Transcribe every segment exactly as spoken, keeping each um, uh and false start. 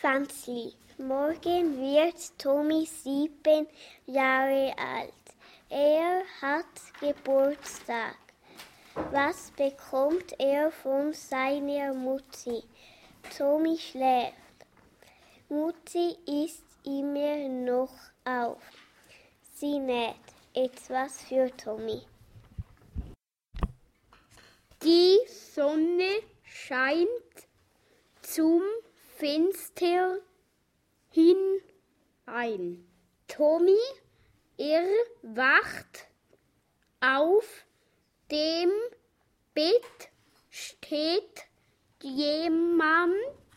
Pfänzli. Morgen wird Tommy sieben Jahre alt. Er hat Geburtstag. Was bekommt er von seiner Mutti? Tommy schläft. Mutti ist immer noch auf. Sie näht etwas für Tommy. Die Sonne scheint zum Fenster hinein. Tommy erwacht. Auf dem Bett steht jemand.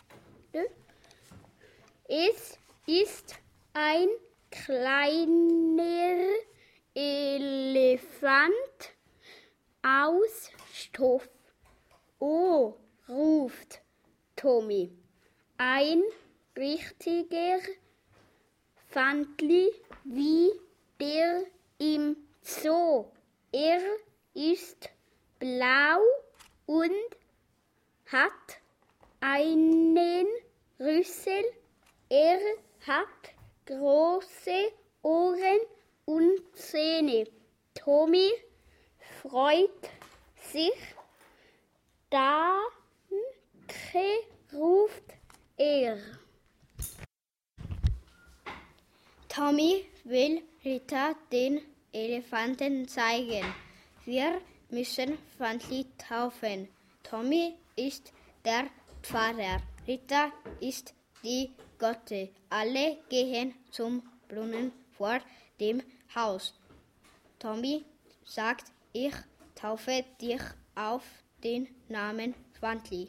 Es ist ein kleiner Elefant aus Stoff. Oh, ruft Tommy. Ein richtiger Pfändli wie der im Zoo. Er ist blau und hat einen Rüssel. Er hat große Ohren und Zähne. Tommy freut sich. Danke, ruft er. Tommy will Rita den Elefanten zeigen. Wir müssen Pfändli taufen. Tommy ist der Pfarrer. Rita ist die Gotte. Alle gehen zum Brunnen vor dem Haus. Tommy sagt, ich taufe dich auf den Namen Pfändli.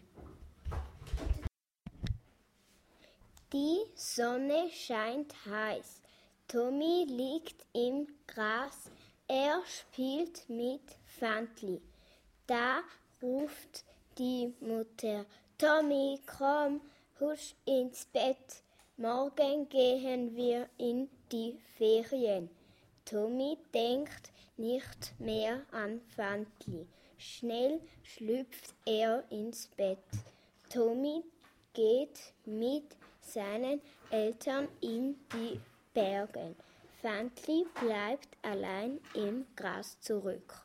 Die Sonne scheint heiß. Tommy liegt im Gras. Er spielt mit Pfändli. Da ruft die Mutter: Tommy, komm, husch ins Bett. Morgen gehen wir in die Ferien. Tommy denkt nicht mehr an Pfändli. Schnell schlüpft er ins Bett. Tommy geht mit seinen Eltern in die Berge. Pfändli bleibt allein im Gras zurück.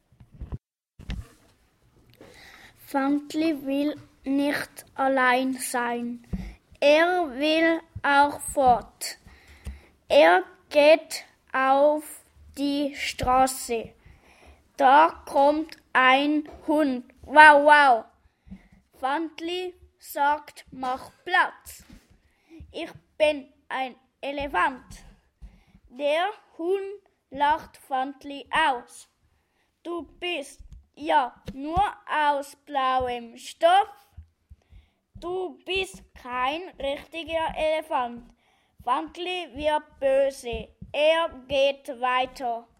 Pfändli will nicht allein sein. Er will auch fort. Er geht auf die Straße. Da kommt ein Hund. Wow, wow. Pfändli sagt, mach Platz. Ich bin ein Elefant. Der Hund lacht Pfändli aus. Du bist ja nur aus blauem Stoff. Du bist kein richtiger Elefant. Pfändli wird böse. Er geht weiter.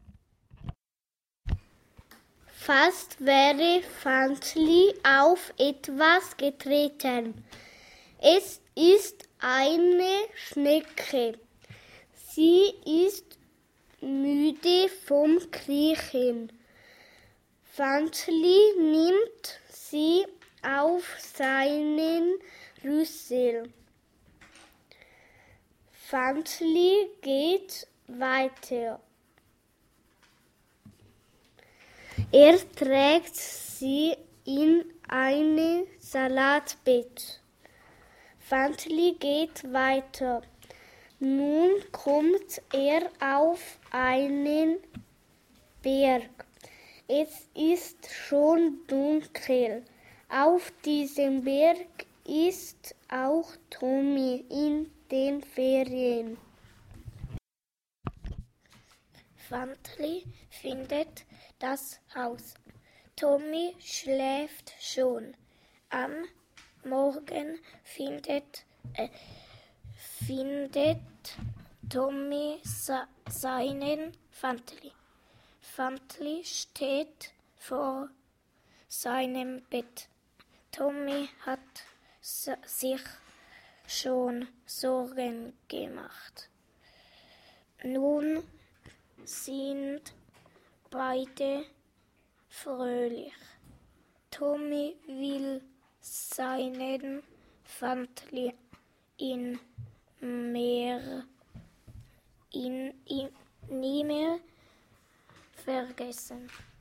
Fast wäre Pfändli auf etwas getreten. Es ist eine Schnecke. Sie ist müde vom Kriechen. Pfändli nimmt sie auf seinen Rüssel. Pfändli geht weiter. Er trägt sie in ein Salatbett. Pfändli geht weiter. Nun kommt er auf einen Berg. Es ist schon dunkel. Auf diesem Berg ist auch Tommy in den Ferien. Pfändli findet das Haus. Tommy schläft schon. Am Morgen findet, äh, findet Tommy sa- seinen Pfändli. Pfändli steht vor seinem Bett. Tommy hat s- sich schon Sorgen gemacht. Nun sind beide fröhlich. Tommy will seinen Pfändli ihn mehr, ihn, ihn nie mehr vergessen.